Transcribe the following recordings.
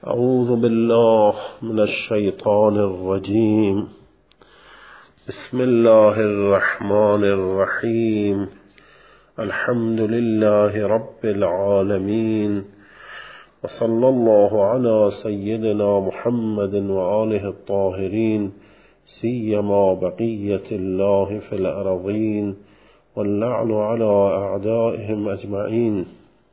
اعوذ بالله من الشیطان الرجیم. بسم الله الرحمن الرحیم. الحمد لله رب العالمین و صلی الله علی سیدنا محمد و آله الطاهرین سیما بقیة الله فی الارضین واللعن علی اعدائهم اجمعین.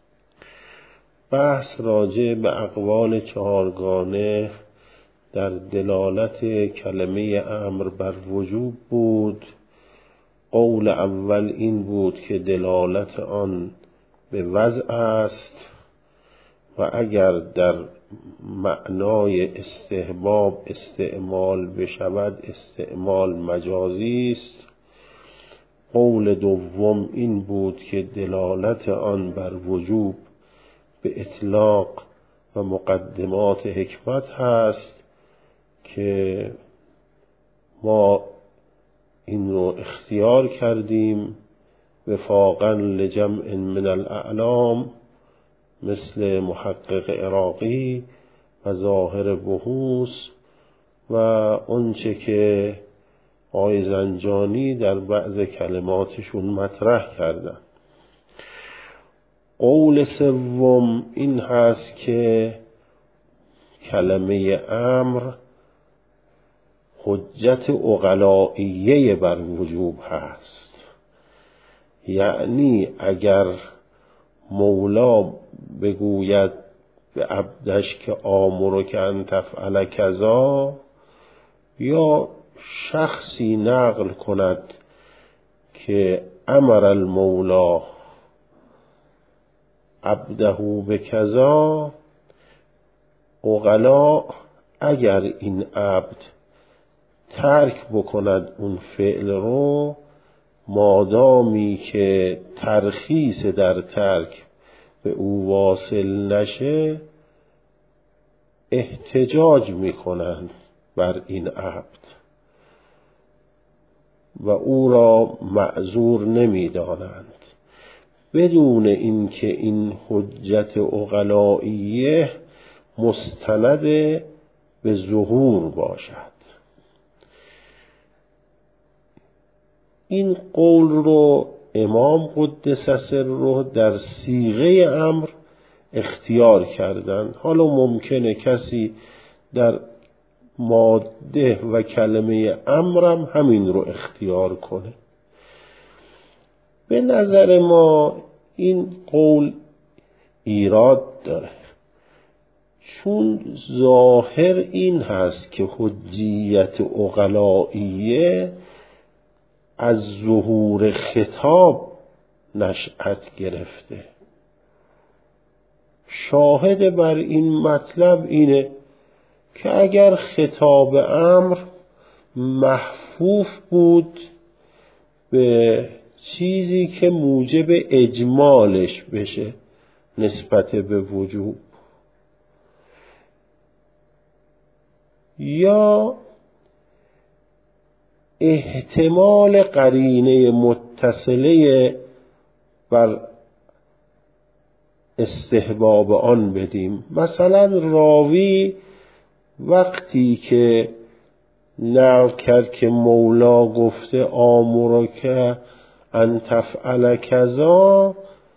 بحث راجع به اقوال چهارگانه در دلالت کلمه امر بر وجوب بود. قول اول این بود که دلالت آن به وضع است و اگر در معنای استحباب استعمال بشود استعمال مجازی است. قول دوم این بود که دلالت آن بر وجوب به اطلاق و مقدمات حکمت هست که ما این رو اختیار کردیم وفاقا لجمع من الاعلام مثل محقق عراقی و ظاهر بحوث و اونچه که آقای زنجانی در بعض کلماتشون مطرح کردن. قول سوم این هست که کلمه امر حجت عقلائیه بر وجوب هست، یعنی اگر مولا بگوید به عبدش که آمرک ان تفعل کذا، یا شخصی نقل کند که امر المولا عبده به کذا، عقلا اگر این عبد ترک بکند اون فعل رو، مادامی که ترخیص در ترک به او واصل نشه احتجاج میکنند بر این عبد و او را معذور نمیدانند بدون اینکه این حجت عقلائیه مستند به ظهور باشد. این قول رو امام قدس سره در صیغه امر اختیار کردن. حالا ممکنه کسی در ماده و کلمه امرم همین رو اختیار کنه. به نظر ما این قول ایراد داره، چون ظاهر این هست که حجیت عقلائیه از ظهور خطاب نشأت گرفته. شاهد بر این مطلب اینه که اگر خطاب امر محفوف بود به چیزی که موجب اجمالش بشه نسبت به وجوب، یا احتمال قرینه متصله بر استحباب آن بدیم. مثلا راوی وقتی که نقل کرد که مولا گفته آمرک ان تفعل کذا،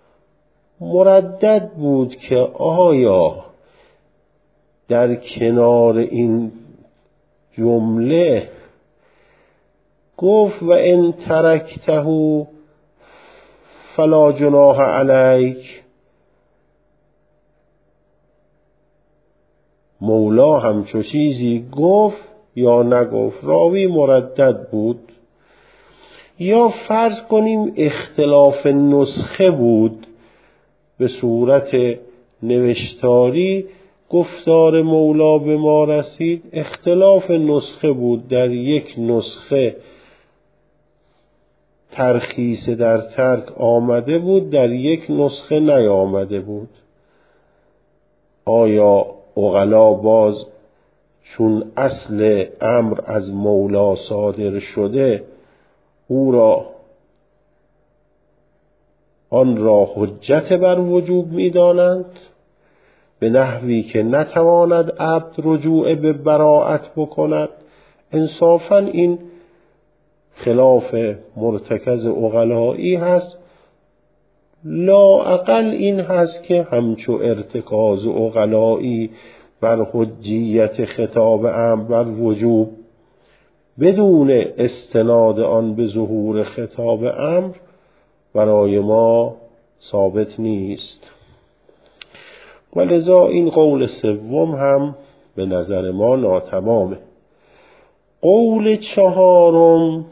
مردد بود که آیا در کنار این جمله گفت و ان ترکته فلا جناح علیک، مولا همچو چیزی گفت یا نگفت؟ راوی مردد بود. یا فرض کنیم اختلاف نسخه بود، به صورت نوشتاری گفتار مولا به ما رسید، اختلاف نسخه بود، در یک نسخه ترخیص در ترک آمده بود، در یک نسخه نیامده بود. آیا عقلا باز چون اصل امر از مولا صادر شده آن را حجت بر وجوب می دانند؟ به نحوی که نتواند عبد رجوع به براءت بکند، انصافاً این خلاف مرتکز عقلایی هست. لااقل این هست که همچو ارتکاز عقلایی بر حجیت خطاب امر بر وجوب بدون استناد آن به ظهور خطاب امر برای ما ثابت نیست. ولذا این قول سوم هم به نظر ما ناتمامه. قول چهارم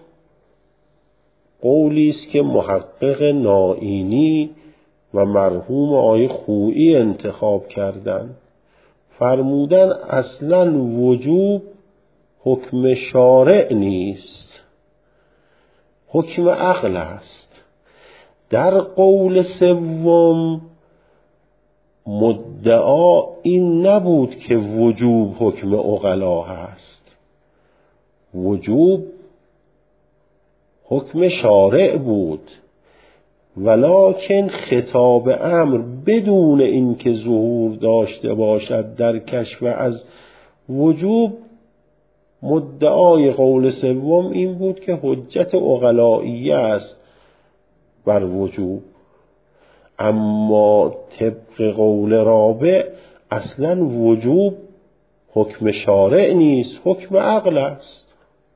قولی است که محقق نائینی و مرحوم آقای خویی انتخاب کردند. فرمودن اصلا وجوب حکم شارع نیست، حکم عقل است. در قول سوم مدعا این نبود که وجوب حکم عقلا هست، وجوب حکم شارع بود، ولکن خطاب امر بدون اینکه ظهور داشته باشد در کشف از وجوب، مدعای قول سوم این بود که حجت عقلائیه است بر وجوب. اما طبق قول رابع اصلا وجوب حکم شارع نیست، حکم عقل است.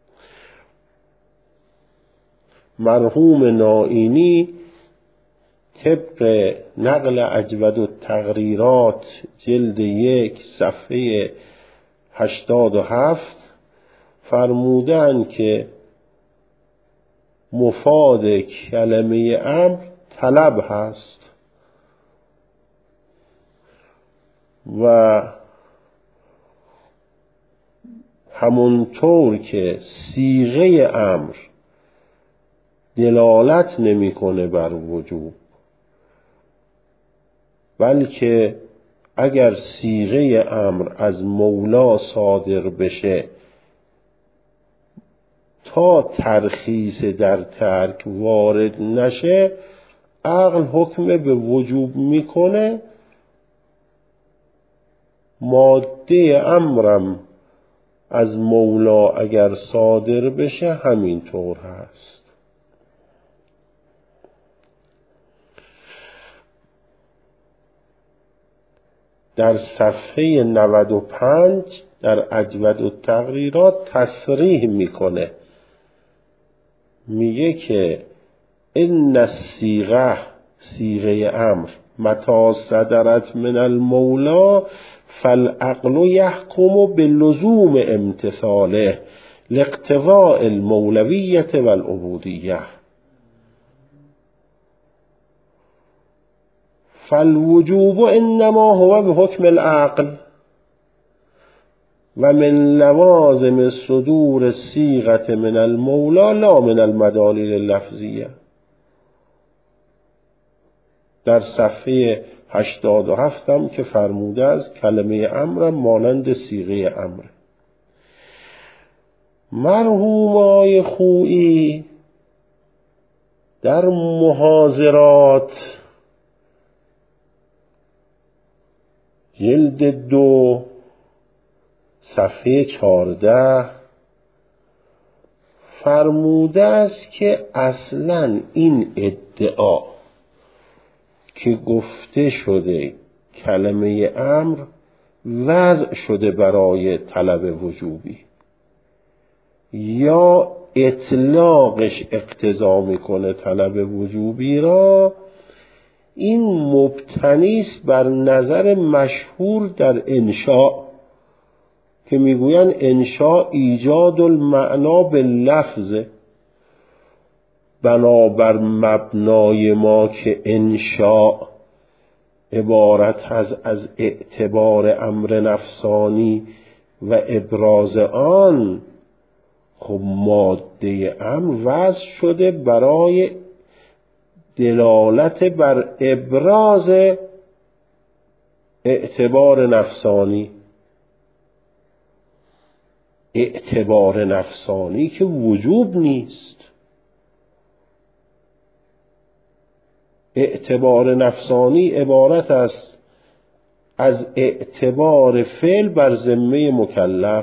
مرحوم نائینی طبق نقل اجود التقریرات جلد 1 صفحه 87 فرمودند که مفاد کلمه امر طلب هست و همونطور که صیغه امر دلالت نمی‌کنه بر وجوب، بلکه اگر صیغه امر از مولا صادر بشه تا ترخیص در ترک وارد نشه عقل حکم به وجوب میکنه، ماده امرم از مولا اگر صادر بشه همینطور هست. در صفحه 95 در اجود التقریرات تصریح میکنه، میگه که ان الصیغه، صیغه امر، متى صدرت من المولا فالعقل يحكم بلزوم امتثاله لاقتضاء المولویة والعبودیة، فالوجوب انما هو بحكم العقل و من لوازم صدور الصیغة من المولا لا من المدالل اللفظیه. در صفحه 87 هم که فرموده است کلمه امر مانند صیغه امر. مرحوم آقای خویی در محاضرات جلد 2 صفحه 14 فرموده است که اصلا این ادعا که گفته شده کلمه امر وضع شده برای طلب وجوبی یا اطلاقش اقتضا میکنه طلب وجوبی را، این مبتنی است بر نظر مشهور در انشاء که میگویند انشاء ایجاد المعنا باللفظ، بنابر مبنای ما که انشاء عبارت هست از اعتبار امر نفسانی و ابراز آن، خب ماده امر وضع شده برای دلالت بر ابراز اعتبار نفسانی، اعتبار نفسانی که وجوب نیست. اعتبار نفسانی عبارت است از اعتبار فعل بر ذمه مکلف.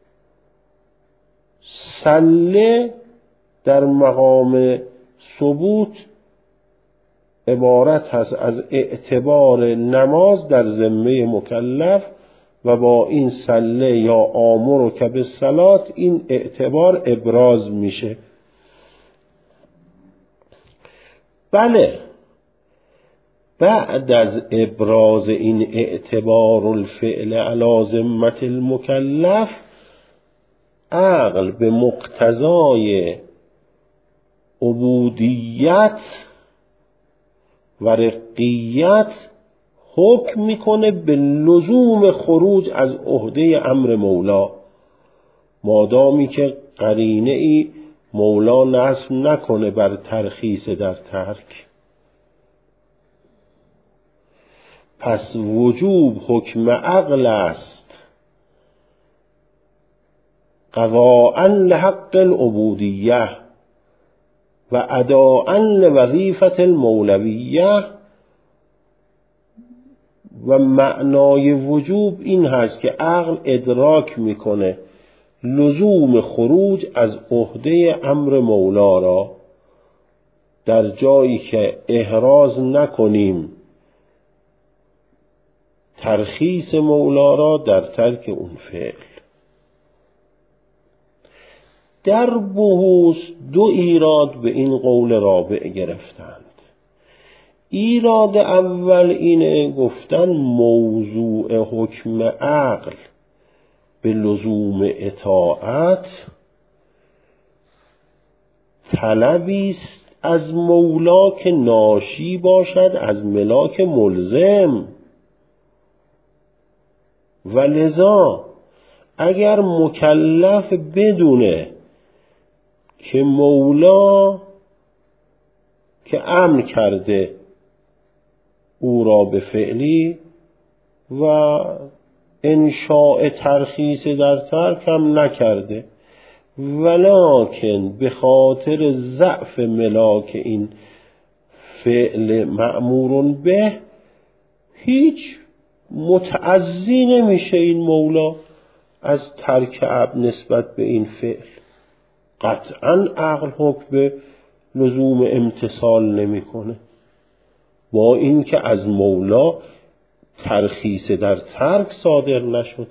سله در مقام ثبوت عبارت هست از اعتبار نماز در ذمه مکلف و با این سله یا آمرک بالصلاة این اعتبار ابراز میشه. بله، بعد از ابراز این اعتبار الفعل علی ذمة المکلف، عقل به مقتضای عبودیت و رقیت حکم میکنه به لزوم خروج از عهده امر مولا، مادامی که قرینه ای مولا نصب نکنه بر ترخیص در ترک. پس وجوب حکم عقل است قضاء لحق العبودیه و اداء لوظیفة المولویه. و معنای وجوب این هست که عقل ادراک میکنه لزوم خروج از عهده امر مولا را، در جایی که احراز نکنیم ترخیص مولا را در ترک اون فعل. در بحوث دو ایراد به این قول رابع گرفتند. ایراد اول اینه، گفتن موضوع حکم عقل به لزوم اطاعت طلبی است از مولا که ناشی باشد از ملاک ملزم، و لذا اگر مکلف بدونه که مولا که امر کرده او را به فعلی و انشاء ترخیص در ترک هم نکرده، ولکن به خاطر ضعف ملاک این فعل مأمور به هیچ متعزی نمیشه این مولا از ترک عبد نسبت به این فعل، قطعا عقل حکم به لزوم امتثال نمیکنه، با اینکه از مولا ترخیص در ترک صادر نشده.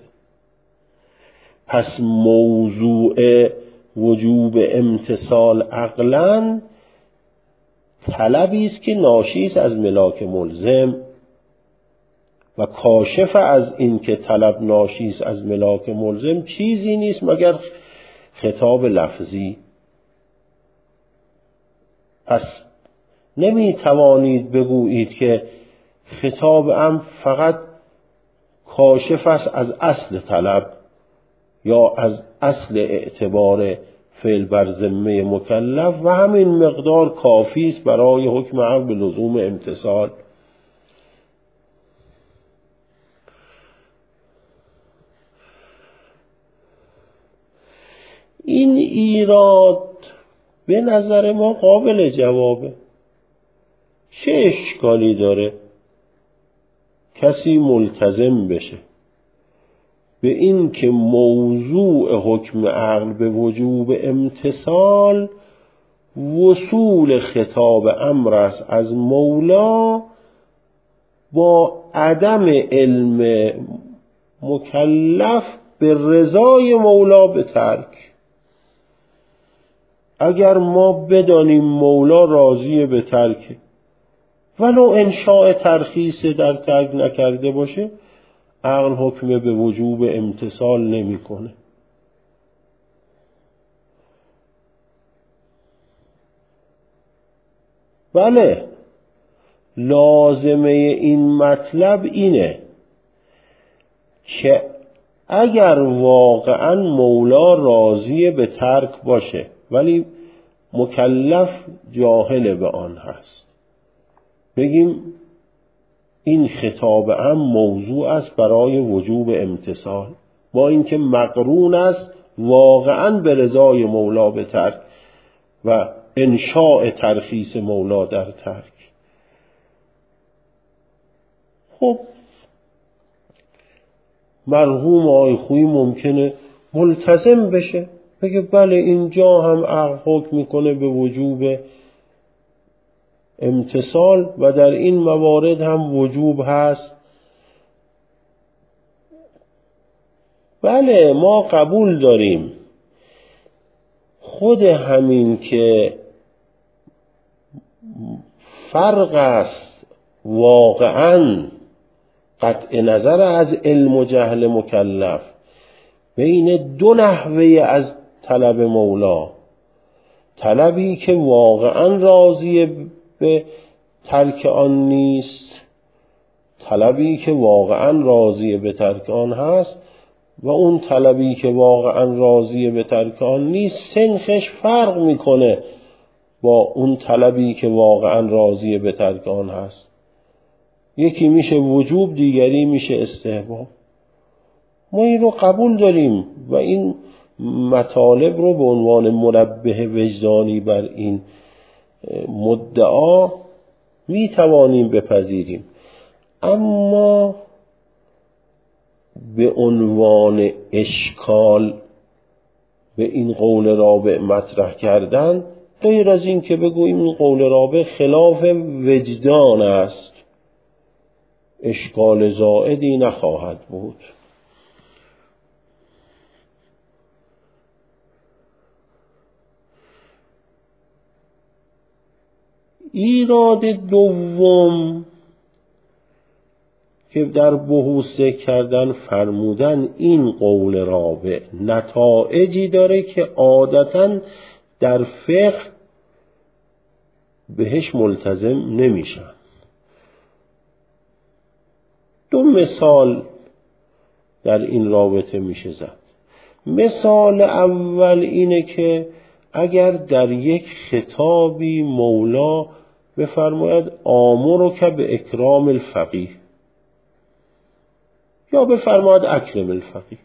پس موضوع وجوب امتثال عقلاً طلبی است که ناشی است از ملاک ملزم، و کاشف از این که طلب ناشی است از ملاک ملزم چیزی نیست مگر خطاب لفظی. پس نمی توانید بگویید که خطاب امر فقط کاشف است از اصل طلب یا از اصل اعتبار فعل بر ذمه مکلف و همین مقدار کافی است برای حکم امر به لزوم امتثال. این ایراد به نظر ما قابل جوابه. چه اشکالی داره کسی ملتزم بشه به این که موضوع حکم عقل به وجوب امتثال وصول خطاب امر است از مولا با عدم علم مکلف به رضای مولا به ترک؟ اگر ما بدانیم مولا راضی به ترک ولو انشاء ترخیص در ترک نکرده باشه، عقل حکم به وجوب امتثال نمی کنه. بله، لازمه این مطلب اینه که اگر واقعا مولا راضی به ترک باشه ولی مکلف جاهل به آن هست، بگیم این خطاب هم موضوع است برای وجوب امتثال، با اینکه مقرون است واقعا به رضای مولا به ترک و انشاء ترخیص مولا در ترک. خب مرحوم آقای خویی ممکنه ملتزم بشه، بگه بله اینجا هم عقل حکم میکنه به وجوب امتصال و در این موارد هم وجوب هست. بله ما قبول داریم خود همین که فرق است واقعاً قطع نظر از علم و جهل مکلف بین دو نحوه از طلب مولا، طلبی که واقعاً راضی به ترک آن نیست، طلبی که واقعاً راضی به ترک آن هست، و اون طلبی که واقعاً راضی به ترک آن نیست سنخش فرق میکنه با اون طلبی که واقعاً راضی به ترک آن هست. یکی میشه وجوب، دیگری میشه استحباب. ما این رو قبول داریم و این مطالب رو به عنوان منبه وجدانی بر این مدعا میتوانیم بپذیریم، اما به عنوان اشکال به این قول رابع مطرح کردن، غیر از این که بگوییم این قول رابع خلاف وجدان است، اشکال زائدی نخواهد بود. ایراد دوم که در بحوث کردن فرمودن این قول رابع نتایجی داره که عادتاً در فقه بهش ملتزم نمیشن. دو مثال در این رابطه میشه زد. مثال اول اینه که اگر در یک خطابی مولا بفرماید آمرک به اکرام الفقیه یا بفرماید اکرم الفقیه،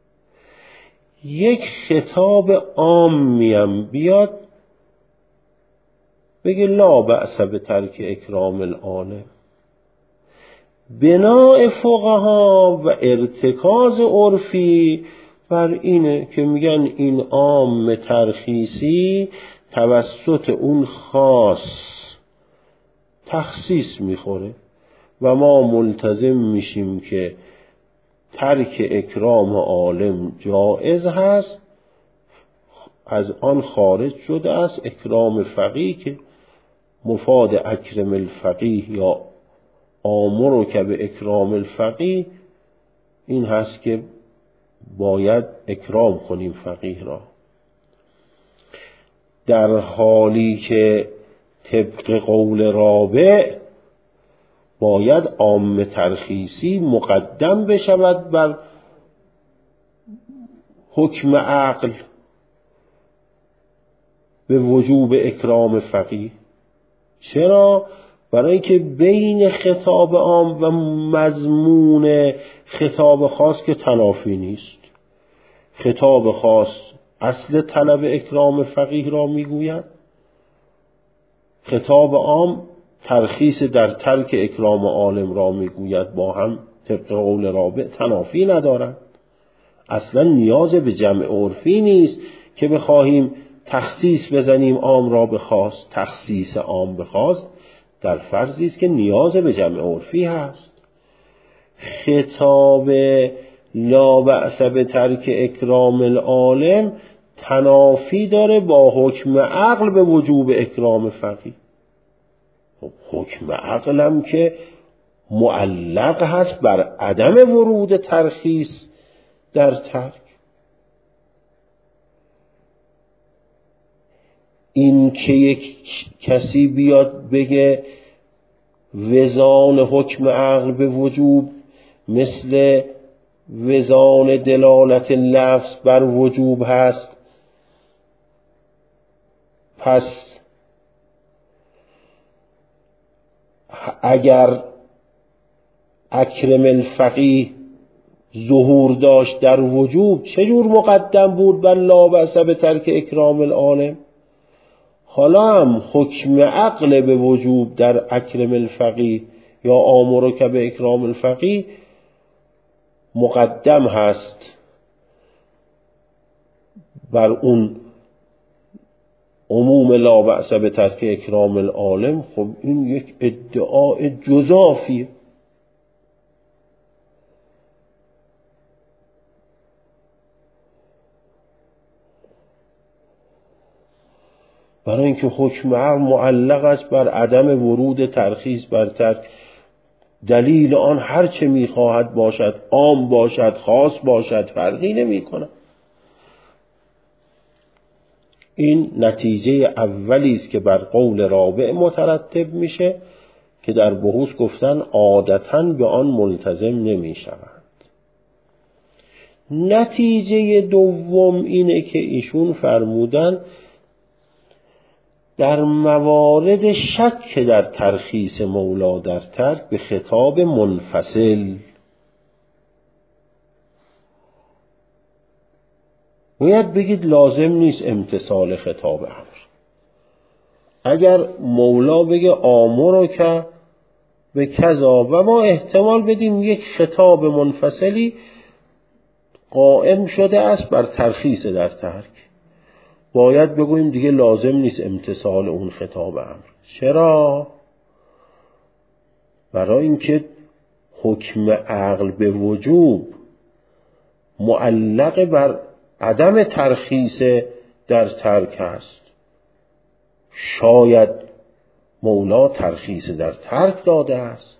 یک خطاب عامیم بیاد بگه لا بأس به ترک اکرام العالم، بناء فقها و ارتکاز عرفی بر اینه که میگن این عام ترخیصی توسط اون خاص تخصیص میخوره و ما ملتزم میشیم که ترک اکرام عالم جائز هست، از آن خارج شده است اکرام فقیه که مفاد اکرم الفقیه یا آمرک به اکرام الفقیه این هست که باید اکرام کنیم فقیه را، در حالی که طبق قول رابع باید عام ترخیصی مقدم بشود بر حکم عقل به وجوب اکرام فقیه. چرا؟ برای اینکه بین خطاب عام و مضمون خطاب خاص که تنافی نیست. خطاب خاص اصل طلب اکرام فقیه را میگوید، خطاب عام ترخیص در ترک اکرام عالم را میگوید، با هم طبق قول رابع تنافی ندارد. اصلا نیاز به جمع عرفی نیست که بخواهیم تخصیص بزنیم عام را به خاص. تخصیص عام به خاص در فرضی است که نیاز به جمع عرفی هست. خطاب لا بأس به ترک اکرام العالم تنافی داره با حکم عقل به وجوب اکرام فقیه. خب حکم عقل هم که معلق هست بر عدم ورود ترخیص در ترک. این که یک کسی بیاد بگه وزان حکم عقل به وجوب مثل وزان دلالت لفظ بر وجوب هست، پس اگر اکرم الفقیه ظهور داشت در وجوب چجور مقدم بود بر لا بأس به ترک اکرام العالم؟ حالا هم حکم عقل به وجوب در اکرم الفقیه یا آمرک به اکرام الفقیه مقدم هست بر اون عموم لا بأس به ترک اکرام العالم، خب این یک ادعای جزافیه. برای اینکه حکم عقل معلق است بر عدم ورود ترخیص بر ترک. دلیل آن هر چه میخواهد باشد، عام باشد خاص باشد، فرقی نمی کند. این نتیجه اولی است که بر قول رابع مترتب میشه که در بحوث گفتن عادتاً به آن ملتزم نمی شود. نتیجه دوم اینه که ایشون فرمودن در موارد شک در ترخیص مولا در ترک به خطاب منفصل باید بگید لازم نیست امتثال خطاب امر. اگر مولا بگه آمرو که به کذا و ما احتمال بدیم یک خطاب منفصلی قائم شده است بر ترخیص در ترک، باید بگوییم دیگه لازم نیست امتثال اون خطاب امر. چرا؟ برای اینکه حکم عقل به وجوب معلق بر عدم ترخیص در ترک است. شاید مولا ترخیص در ترک داده است.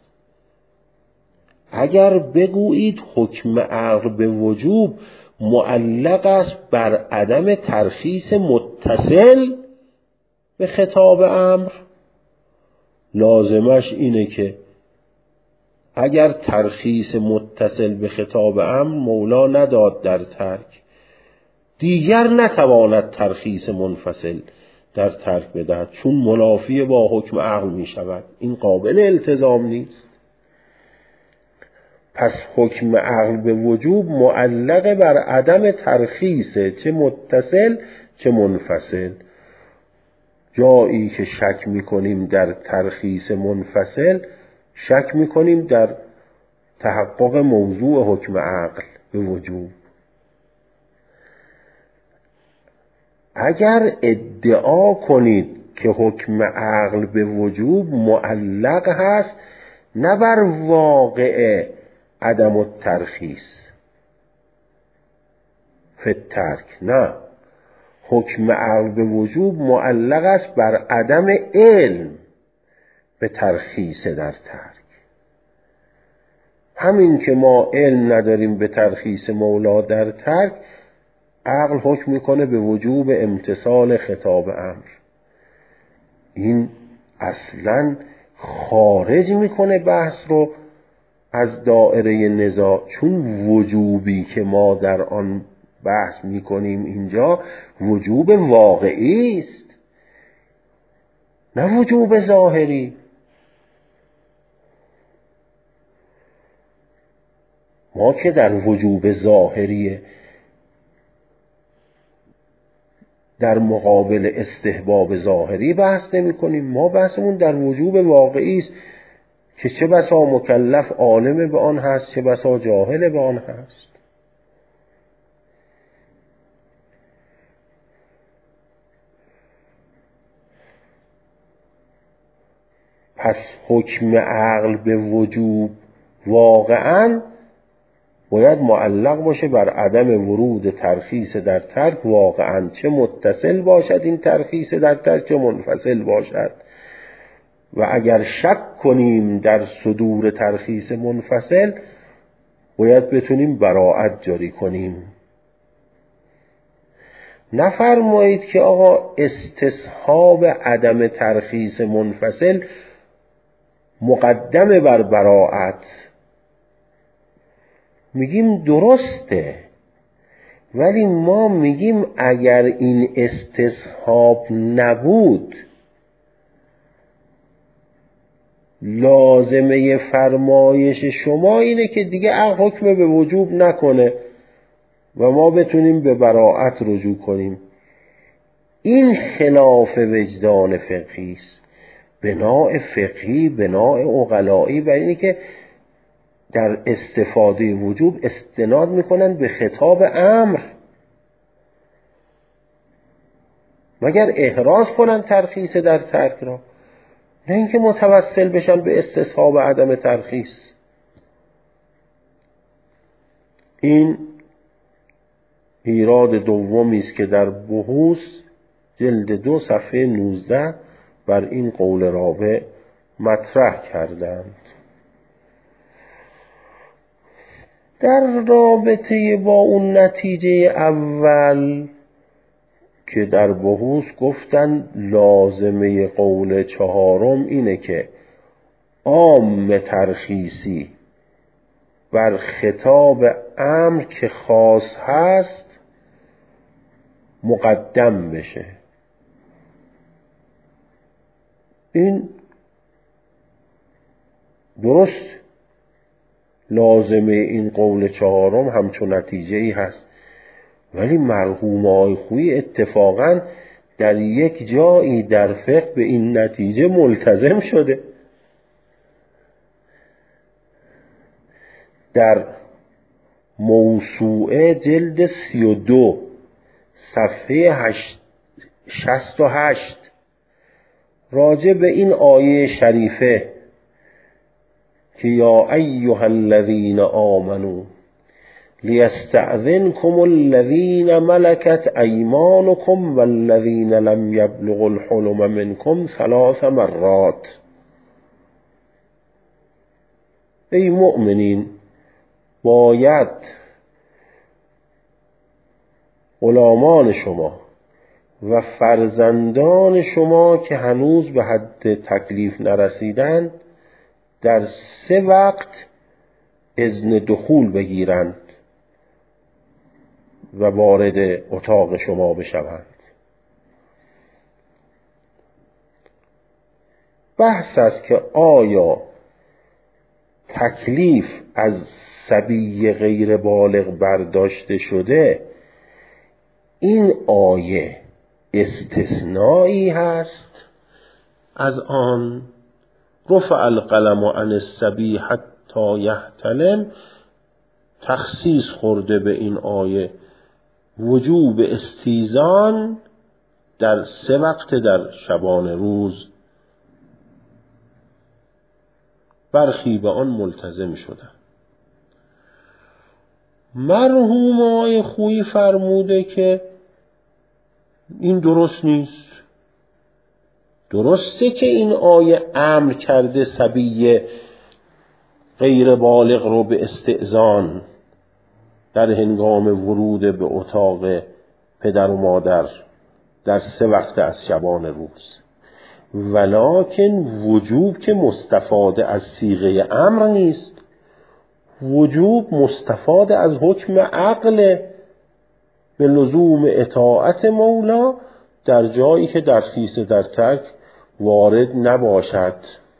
اگر بگویید حکم عقل به وجوب معلق است بر عدم ترخیص متصل به خطاب امر، لازمش اینه که اگر ترخیص متصل به خطاب امر مولا نداد در ترک، دیگر نتواند ترخیص منفصل در ترک بدهد، چون منافی با حکم عقل می شود. این قابل التزام نیست. پس حکم عقل به وجوب معلق بر عدم ترخیص، چه متصل چه منفصل. جایی که شک میکنیم در ترخیص منفصل، شک میکنیم در تحقق موضوع حکم عقل به وجوب. اگر ادعا کنید که حکم عقل به وجوب معلق هست نه بر واقع عدم الترخیص فی الترک، نه، حکم عقل به وجوب معلق است بر عدم علم به ترخیص در ترک. همین که ما علم نداریم به ترخیص مولا در ترک، عقل حکم میکنه به وجوب امتثال خطاب امر. این اصلاً خارج میکنه بحث رو از دائره نزاع، چون وجوبی که ما در آن بحث میکنیم اینجا وجوب واقعی است، نه وجوب ظاهری. ما که در وجوب ظاهری در مقابل استحباب ظاهری بحث نمی کنیم. ما بحثمون در وجوب واقعی است که چه بسا مکلف عالم به آن هست، چه بسا جاهل به آن هست. پس حکم عقل به وجوب واقعاً باید معلق باشه بر عدم ورود ترخیص در ترک واقعاً، چه متصل باشد این ترخیص در ترک چه منفصل باشد. و اگر شک کنیم در صدور ترخیص منفصل، باید بتونیم براءت جاری کنیم. نفرمایید که آقا استصحاب عدم ترخیص منفصل مقدم بر براءت. میگیم درسته، ولی ما میگیم اگر این استصحاب نبود، لازمه فرمایش شما اینه که دیگه عقل حکم به وجوب نکنه و ما بتونیم به براءت رجوع کنیم. این خلاف وجدان فقهی است. بناء فقهی، بناء عقلایی بر اینه که در استفاده وجوب استناد میکنن به خطاب امر، مگر احراز کنن ترخیص در ترک را، نه اینکه متوسل بشن به استصحاب عدم ترخیص. این ایراد دومی است که در بحوث جلد 2 صفحه 19 بر این قول رابع مطرح کردند. در رابطه با اون نتیجه اول که در بحوث گفتن لازمه قول چهارم اینه که عام ترخیصی بر خطاب امر که خاص هست مقدم بشه. این درست لازمه این قول چهارم همچون نتیجه ای هست، ولی مرحوم آقای خویی اتفاقا در یک جایی در فقه به این نتیجه ملتزم شده. در موسوعه جلد 32 صفحه 68 راجع به این آیه شریفه که یا ایها الذین آمنوا لیستأذنکم الذین ملکت ایمانکم والذین لم یبلغوا الحلم منکم 3 مرات، ای مؤمنین باید غلامان شما و فرزندان شما که هنوز به حد تکلیف نرسیدند در 3 وقت اذن دخول بگیرند و وارد اتاق شما بشوند. بحث است که آیا تکلیف از صبی غیر بالغ برداشته شده، این آیه استثنایی هست از آن رفع القلم عن الصبی حتی یحتلم، تخصیص خورده به این آیه وجوب استیزان در 3 وقت در شبان روز، برخی به آن ملتزم شدن. مرحوم آقای خویی فرموده که این درست نیست. درسته که این آیه امر کرده صبی غیر بالغ رو به استئذان در هنگام ورود به اتاق پدر و مادر در 3 وقت از شبان روز، ولکن وجوب که مستفاده از صیغه امر نیست، وجوب مستفاده از حکم عقل به لزوم اطاعت مولا در جایی که ترخیص در ترک وارد نباشد.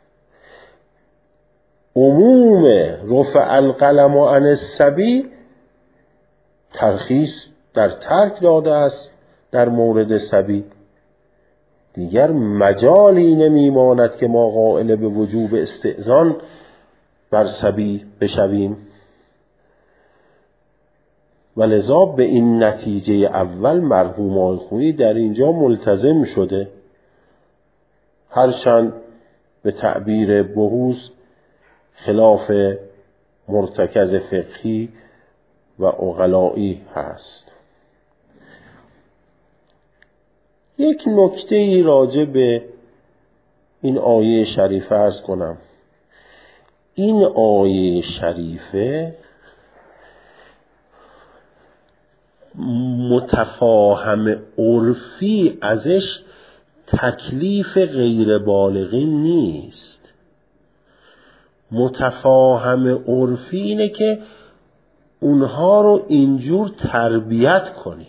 عموم رفع القلم عن الصبی ترخیص در ترک داده است در مورد صبی، دیگر مجالی نمیماند که ما قائل به وجوب استئذان بر صبی بشویم. ولذا به این نتیجه اول مرحوم آقای خویی در اینجا ملتزم شده، هرچند به تعبیر بحوث خلاف مرتکز فقهی و عقلایی هست. یک نکته راجع به این آیه شریفه عرض کنم. این آیه شریفه متفاهم عرفی ازش تکلیف غیر بالغین نیست. متفاهم عرفی اینه که اونها رو اینجور تربیت کنید.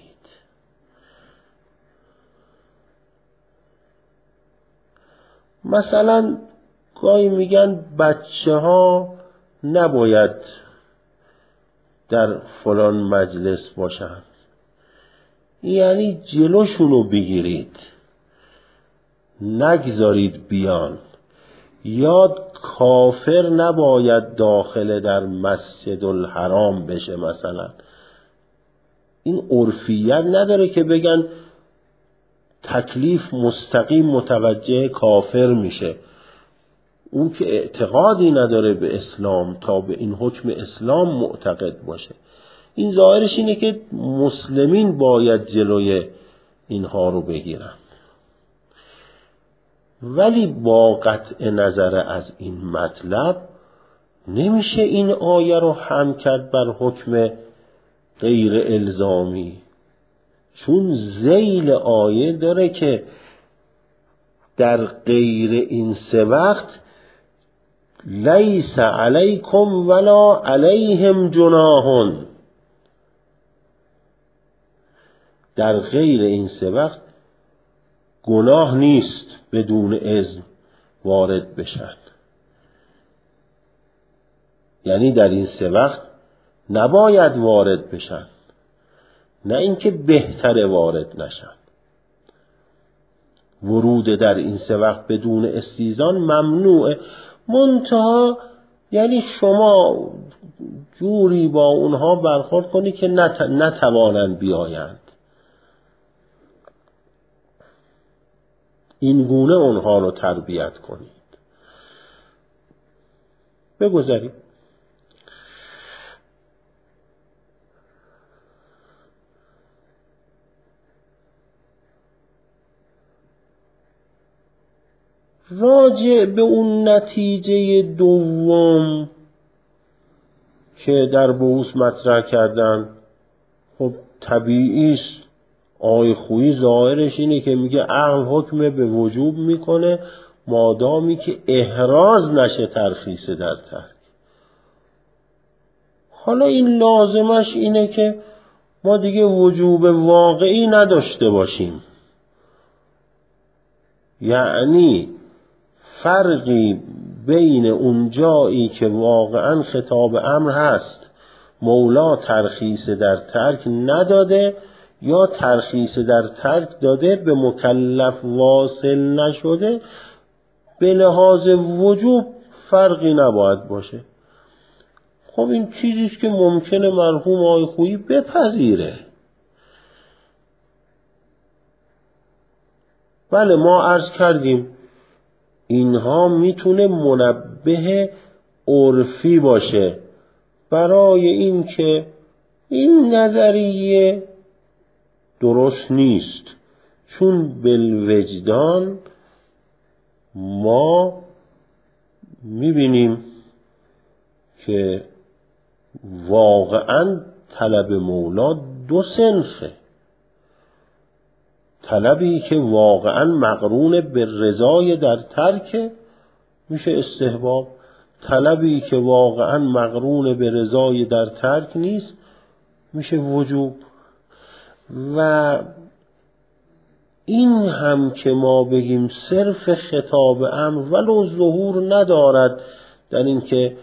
مثلا گاهی میگن بچه ها نباید در فلان مجلس باشن، یعنی جلوشونو بگیرید، نگذارید بیان، یا کافر نباید داخل در مسجد الحرام بشه مثلا. این عرفیت نداره که بگن تکلیف مستقیم متوجه کافر میشه. اون که اعتقادی نداره به اسلام تا به این حکم اسلام معتقد باشه. این ظاهرش اینه که مسلمین باید جلوی اینها رو بگیرن. ولی با قطع نظر از این مطلب نمیشه این آیه رو حمل کرد بر حکم غیر الزامی، چون ذیل آیه داره که در غیر این سه وقت لیس علیکم ولا علیهم جناح. در غیر این سه وقت گناه نیست بدون اذن وارد بشن. یعنی در این سه وقت نباید وارد بشن، نه اینکه بهتره وارد نشن. ورود در این سه وقت بدون استیزان ممنوعه، منتها یعنی شما جوری با اونها برخورد کنی که نتوانند بیایند، این گونه اونها رو تربیت کنید. بگذارید راجع به اون نتیجه دوم که در بحث مطرح کردن، خب طبیعی است. آیه خویی ظاهرش اینه که میگه عقل حکم به وجوب میکنه مادامی که احراز نشه ترخیص در ترک. حالا این لازمش اینه که ما دیگه وجوب واقعی نداشته باشیم، یعنی فرقی بین اون جایی که واقعا خطاب امر هست مولا ترخیص در ترک نداده یا ترخیص در ترک داده به مکلف واصل نشده، به لحاظ وجوب فرقی نباید باشه. خب این چیزیست که ممکنه مرحوم آقای خویی بپذیره. بله ما عرض کردیم اینها میتونه منبه عرفی باشه برای این که این نظریه درست نیست، چون بالوجدان ما میبینیم که واقعا طلب مولا دو صنفه. طلبی که واقعا مقرون به رضای در ترک میشه استحباب، طلبی که واقعا مقرون به رضای در ترک نیست میشه وجوب. و این هم که ما بگیم صرف خطاب امر ولو ظهور ندارد در این که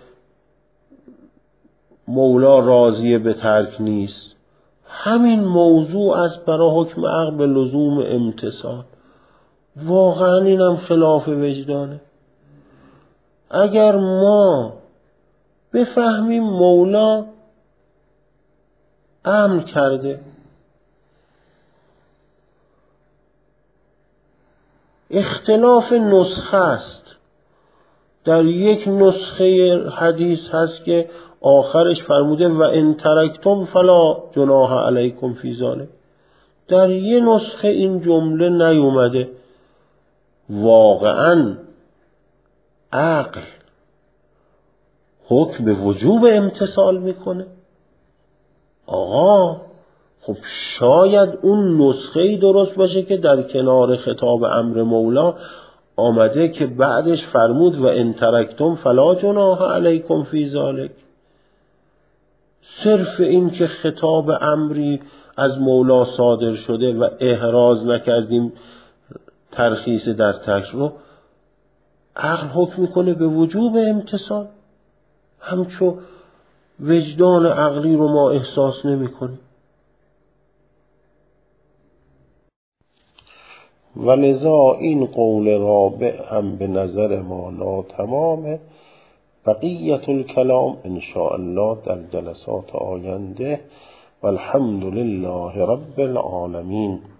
مولا راضی به ترک نیست، همین موضوع است برای حکم عقل به لزوم امتثال. واقعا اینم خلاف وجدانه. اگر ما بفهمیم مولا امر کرده، اختلاف نسخه است، در یک نسخه حدیث هست که آخرش فرموده و ان ترکتم فلا جناح علیکم فی ذلک، در یک نسخه این جمله نیومده. واقعا عقل حکم به وجوب امتثال میکنه. آقا خب شاید اون نسخه‌ای درست باشه که در کنار خطاب امر مولا آمده که بعدش فرمود و ان ترکتم فلا جناح علیکم فی ذلک. صرف این که خطاب امری از مولا صادر شده و احراز نکردیم ترخیص در ترک رو، عقل حکم میکنه به وجوب امتثال، همچو وجدان عقلی رو ما احساس نمی کنیم. و لذا این قول رابع هم به نظر ما ناتمامه. بقیت الکلام ان شاء الله در جلسات آینده. والحمد لله رب العالمین.